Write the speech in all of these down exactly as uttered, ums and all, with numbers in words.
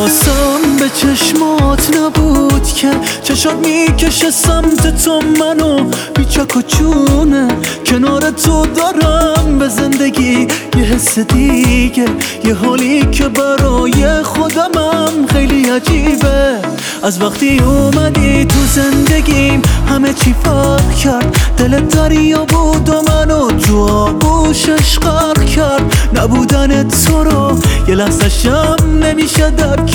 حواسم به چشمات نبود که چشات میکشه سمت تو، منو بیچک و چونه کنار تو دارم به زندگی یه حس دیگه، یه حالی که برای خودمم خیلی عجیبه. از وقتی اومدی تو زندگیم همه چی فرق کرد، دلت دریا بود و منو تو آغوشش غرق کرد. نبودن تو رو یه لحظه شم نمیشه درک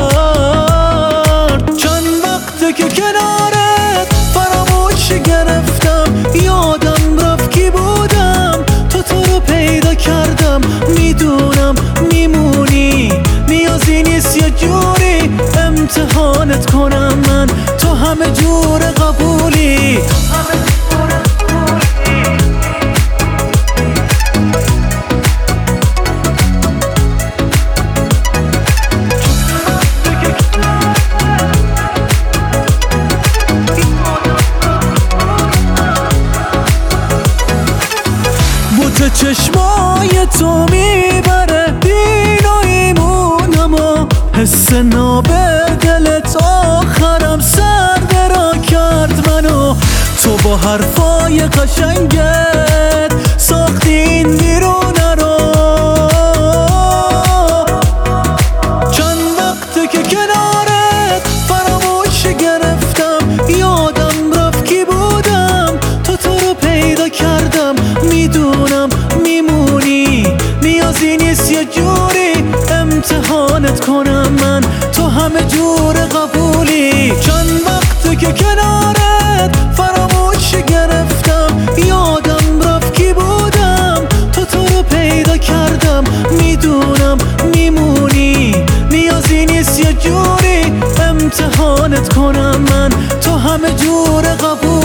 کرد. چند وقته که کنارت فراموش گرفتم، یادم رفت کی بودم، تو تو رو پیدا کردم. میدونم میمونی، نیازی نیست یه جوری امتحانت کنم من، تو همه جور قبولی. بوت چشمای تو میبره دین و ایمونم و حس ناب دلت آخرم سر را کرد منو. تو با حرفای قشنگت ساختی این بیرونه رو. چند وقته که کنارت فراموش گرفتم، یادم رفت کی بودم، تو تو رو پیدا کردم. میدونم میمونی، نیازی نیست یه جوری امتحانت کنم من، تو همه جور قبولی. چند وقته که کنارت فراموش گرفتم، یادم رفت کی بودم، تو تو رو پیدا کردم. میدونم میمونی، نیازی نیست یه جوری امتحانت کنم من، تو همه جور قبولی.